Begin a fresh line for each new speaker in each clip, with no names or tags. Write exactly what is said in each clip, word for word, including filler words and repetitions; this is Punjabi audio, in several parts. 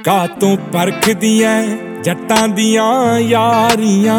ਕਾਤੋਂ ਪਰਖਦੀਆਂ ਜੱਟਾਂ ਦੀਆਂ ਯਾਰੀਆਂ।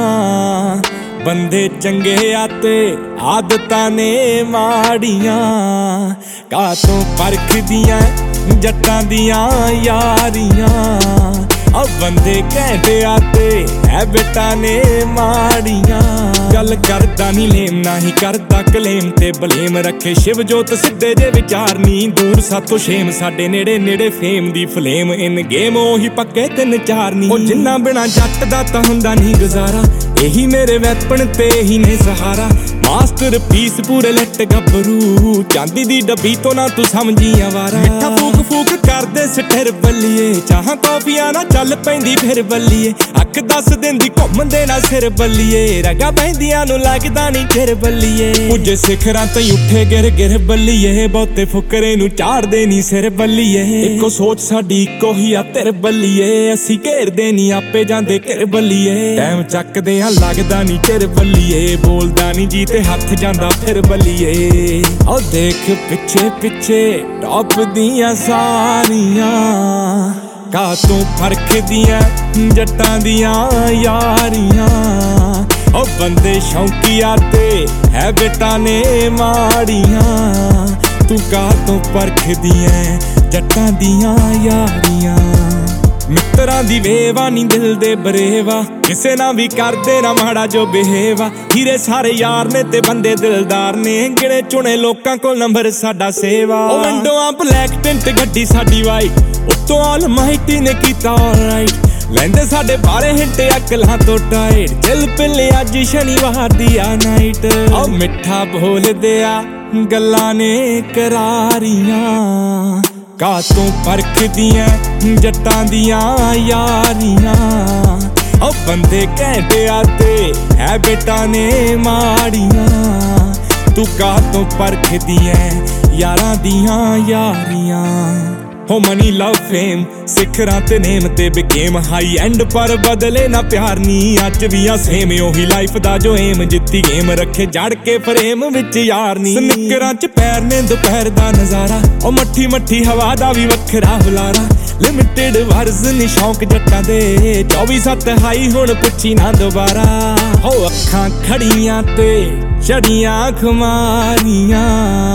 ਬੰਦੇ ਚੰਗੇ ਆ ਤੇ ਆਦਤਾਂ ਨੇ ਮਾੜੀਆਂ। ਕਾਤੋਂ ਪਰਖਦੀਆਂ ਜੱਟਾਂ ਦੀਆਂ ਯਾਰੀਆਂ। ਆ ਬੰਦੇ ਘੈਂਟੇ ਆ ਤੇ ਹੈਬਿਟਾਂ ਨੇ ਮਾੜੀਆਂ। ਗੱਲ ਕਰਦਾ ਨੀ ਲੇਮ ਨਾ ਹੀ ਕਰਦਾ ਕਲੇਮ ਤੇ ਬਲੇਮ। ਰੱਖੇ ਸ਼ਿਵ ਜੋਤ ਸਿੱਧੇ ਜੇ ਵਿਚਾਰ ਨੀ ਦੂਰ ਸਾਥੋਂ ਸ਼ੇਮ। ਸਾਡੇ ਨੇੜੇ ਨੇੜੇ ਫੇਮ ਦੀ ਫਲੇਮ ਇਨ ਗੇਮ ਉਹੀ ਪੱਕੇ ਤਿੰਨ ਚਾਰ ਨੀ। ਉਹ ਜਿੰਨਾ ਬਿਨਾ ਜੱਟ ਦਾ ਤਾਂ ਹੁੰਦਾ ਨੀ ਗੁਜ਼ਾਰਾ। ਇਹੀ ਮੇਰੇ ਵੈਪਨ ਤੇ ਇਹੀ ਨੇ ਸਹਾਰਾ। ਮਾਸਟਰ ਪੀਸ ਪੂਰੇ ਲੱਟ ਗੱਭਰੂ। ਚਾਂਦੀ ਦੀ ਡੱਬੀ ਤੋਂ ਨਾ ਤੂੰ ਸਮਝੀ ਆਵਾਰਾ। ਮਿੱਠਾ ਫੂਕ ਫੂਕ ਕਰਦੇ ਸਿੱਟਰ ਬੱਲੀਏ। ਚਾਹਾਂ ਕਾਫੀਆਂ ਨਾ ਚੱਲ ਪੈਂਦੀ ਫਿਰ ਬੱਲੀਏ। ਅੱਖ ਦੱਸ ਦਿੰਦੀ ਘੁੰਮਦੇ ਨਾ ਸਿਰ ਬੱਲੀਏ। ਰਗਾ ਬਹਿੰਦੀਆਂ ਨੂੰ ਲੱਗਦਾ ਨੀ ਚਿਰ ਬੱਲੀਏ। ਪੁੱਜੇ ਸਿਖਰਾਂ ਤੇ ਉੱਠੇ ਗਿਰ ਗਿਰ ਬੱਲੀਏ। ਬਹੁਤੇ ਫੁਕਰੇ ਨੂੰ ਝਾੜਦੇ ਨੀ ਸਿਰ ਬੱਲੀਏ। ਇੱਕੋ ਸੋਚ ਸਾਡੀ ਇੱਕੋ ਹੀ ਆ ਤੇਰ ਬੱਲੀਏ। ਅਸੀਂ ਘੇਰਦੇ ਨੀ ਆਪੇ ਜਾਂਦੇ ਘਿਰ ਬੱਲੀਏ। ਟਾਈਮ ਚੱਕਦੇ ਆ ਲੱਗਦਾ ਨੀ ਚਿਰ ਬੱਲੀਏ। ਬੋਲਦਾ ਨੀ ਜੀ ਤੇ ਹੱਥ ਜਾਂਦਾ ਫਿਰ ਬੱਲੀਏ। ਉਹ ਦੇਖ ਪਿੱਛੇ ਪਿੱਛੇ ਟੌਪ ਦੀਆਂ ਸਾਰੀਆਂ। ਕਾਤੋਂ ਪਰਖਦੀਆਂ ਜੱਟਾਂ ਦੀਆਂ ਯਾਰੀਆਂ। ਉਹ ਬੰਦੇ ਸ਼ੌਂਕੀਆ ਤੇ ਹੈਬਿਟਾਂ ਨੇ ਮਾੜੀਆਂ। ਤੂੰ ਕਾਤੋਂ ਪਰਖਦੀਆਂ ਜੱਟਾਂ ਦੀਆਂ ਯਾਰੀਆਂ। ਮਿੱਤਰਾਂ ਦੀ ਵੇਵਾ ਨੀ ਦਿਲ ਦੇ ਬਰੇਵਾ। ਕਿਸੇ ਨਾ ਵੀ ਕਰਦੇ ਨਾ ਮਾੜਾ ਜੋ ਬਿਹੇਵਾ। ਹੀਰੇ ਸਾਰੇ ਯਾਰ ਨੇ ਤੇ ਬੰਦੇ ਦਿਲਦਾਰ ਨੇ। ਗਿਣੇ ਚੁਣੇ ਲੋਕਾਂ ਕੋਲ ਨੰਬਰ ਸਾਡਾ ਸੇਵਾ। ਉਹ ਵਿੰਡੋਆਂ ਬਲੈਕ ਟਿੰਟ ਗੱਡੀ ਸਾਡੀ ਵਾਈਟ। ਉੱਤੋਂ ਆਲਮਾਈਟੀ ਨੇ ਕੀਤਾ ਆਲਰਾਈਟ। ਲੈਂਦੇ ਸਾਡੇ ਬਾਰੇ ਹਿੰਟ ਅਕਲਾਂ ਤੋਂ ਟਾਈਟ। ਦਿਲ ਪਿੱਲੇ ਅੱਜ ਸ਼ਨੀਵਾਰ ਦੀ ਆ ਨਾਈਟ। ਉਹ ਮਿੱਠਾ ਬੋਲਦੇ ਆ ਗੱਲਾਂ ਨੇ ਕਰਾਰੀਆਂ। ਕਾਤੋਂ ਪਰਖਦੀਆਂ ਜੱਟਾਂ ਦੀਆਂ ਯਾਰੀਆਂ। ਉਹ ਬੰਦੇ ਘੈਂਟੇ ਆ ਤੇ ਹੈਬਿਟਾਂ ਨੇ ਮਾੜੀਆਂ। ਤੂੰ ਕਾਤੋਂ ਪਰਖਦੀਆਂ ਯਾਰਾਂ ਦੀਆਂ ਯਾਰੀਆਂ। ਹੋ ਮਨੀ ਲਵ ਫੇਮ ਸਿਖਰਾਂ ਤੇ ਨੇਮ ਤੇ ਬਿਕੇਮ ਹਾਈ ਐਂਡ। ਪਰ ਬਦਲੇ ਨਾ ਪਿਆਰ ਨੀ ਅੱਜ ਵੀ ਆ ਸੇਮ। ਉਹੀ ਲਾਈਫ ਦਾ ਜੋ ਏਮ ਜਿੱਤੀ ਗੇਮ। ਰੱਖੇ ਜੜ ਕੇ ਫਰੇਮ ਵਿੱਚ ਯਾਰ ਨੀ। ਸਨਿਕਰਾਂ ਚ ਪੈਰ ਨੇ ਦੁਪਹਿਰ ਦਾ ਨਜ਼ਾਰਾ। ਉਹ ਮੱਠੀ ਮੱਠੀ ਹਵਾ ਦਾ ਵੀ ਵੱਖਰਾ ਹੁਲਾਰਾ। ਲਿਮਿਟਿਡ ਵਰਜ਼ ਨੀ ਸ਼ੌਂਕ ਜੱਟਾਂ ਦੇ। ਚੌਵੀ ਸੱਤ ਹਾਈ ਹੁਣ ਪੁੱਛੀ ਨਾ ਦੁਬਾਰਾ। ਹੋ ਅੱਖਾਂ ਖੜੀਆਂ ਤੇ ਚੜੀਆਂ ਖੁਮਾਰੀਆਂ।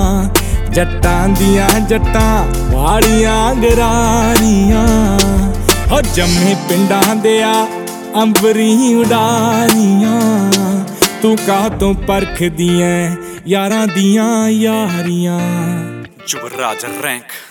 ਜੱਟਾਂ ਦੀਆਂ ਜੱਟਾਂ ਵਾਲੀਆਂ ਗਰਾਰੀਆਂ। ਹੋ ਜੰਮੇ ਪਿੰਡਾਂ ਦੇ ਆ ਅੰਬਰੀ ਉਡਾਰੀਆਂ। ਤੂੰ ਕਾਤੋਂ ਪਰਖਦੀਆਂ ਯਾਰਾਂ ਦੀਆਂ ਯਾਰੀਆਂ।
ਯੁਵਰਾਜ ਰੈਂਕ।